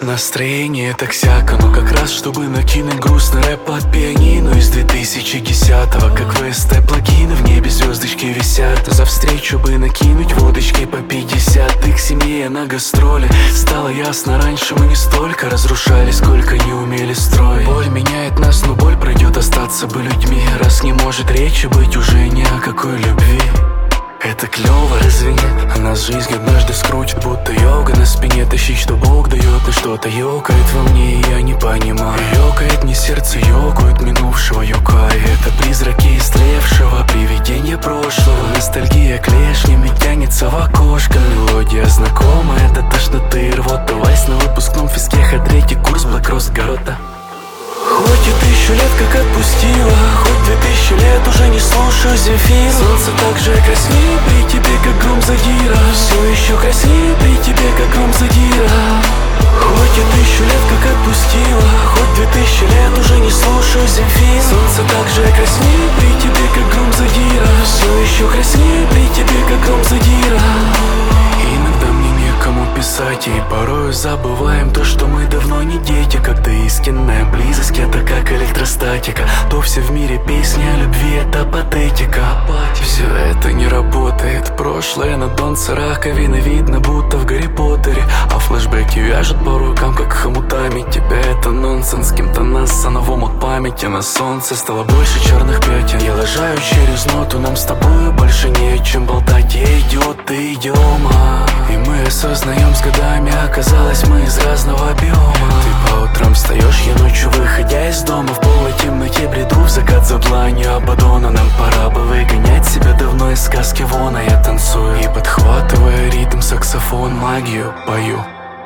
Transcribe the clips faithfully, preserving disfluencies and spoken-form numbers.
Настроение так сяко, но как раз чтобы накинуть грустный рэп под пианино из две тысячи десятого. Как в СТ-плагины в небе звездочки висят. За встречу бы накинуть водочки по пятьдесят. Их семье на гастроли. Стало ясно, раньше мы не столько разрушали, сколько не умели строить. Боль меняет нас, но боль пройдет, остаться бы людьми. Раз не может речи быть уже ни о какой любви. Это клёво, разве нет? А нас жизнь однажды скрутит, будто йога на спине. Тащить, что Бог дает, и что-то ёкает во мне, и я не понимаю. Ёкает не сердце, ёкают минувшего юка. И это призраки истлевшего, привидения прошлого. Ностальгия клешнями тянется в окошко. Мелодия знакомая, это тошноты и рвота. Вайс на выпускном физтеха, третий курс, Black Rose Города. Хоть и тысячу лет как отпустила, хоть две тысячи лет уже не слушаю Земфиру. Солнце так же краснеет при тебе, как гром задира. Все еще краснеет при тебе, как гром задира. Хоть и тысячу лет как отпустила, хоть две тысячи лет уже не слушаю Земфиру. Солнце так же краснеет при тебе, как гром задира. Все еще краснеет при тебе, как гром задира. Иногда мне некому писать, и порою забываем то, что мы давно не дети. Когда истинная близость — это как электростатика, то все в мире песни о любви — это патетика. Все это не работает, прошлое на донце раковины видно, будто в Гарри Поттере. А флешбеки вяжут по рукам, как хомутами. Тебя это нонсенс, кем-то нас новом от памяти. На солнце стало больше черных пятен. Я лажаю через ноту, нам с тобой больше не о чем болтать. Я идиот, ты идиома. И мы осознаем с годами, оказалось, мы из разного биома. Ты по утрам встаешь, я ночью выходя из дома. В полной темноте бреду в закат за дланью Абадона. Нам пора бы выгонять себя давно из сказки вон. А я танцую и, подхватывая ритм, саксофон, магию пою.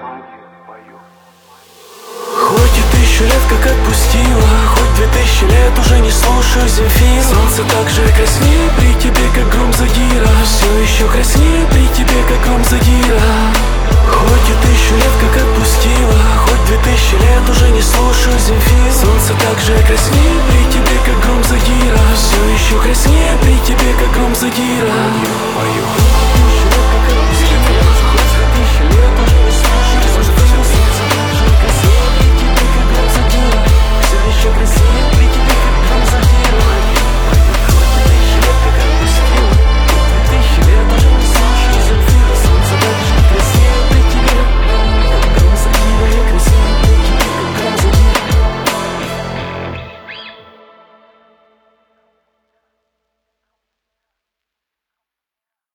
Хоть и тысячу лет как отпустила, хоть две тысячи лет уже не слушаю Земфиру. Солнце так же краснеет при тебе, как гром задира. Все еще краснеет при тебе, как гром задира. Хоть и тысячу лет как отпустила, хоть две тысячи лет уже не слушаю Земфиру. Солнце так же краснеет при тебе, как гром задира. Все еще краснеет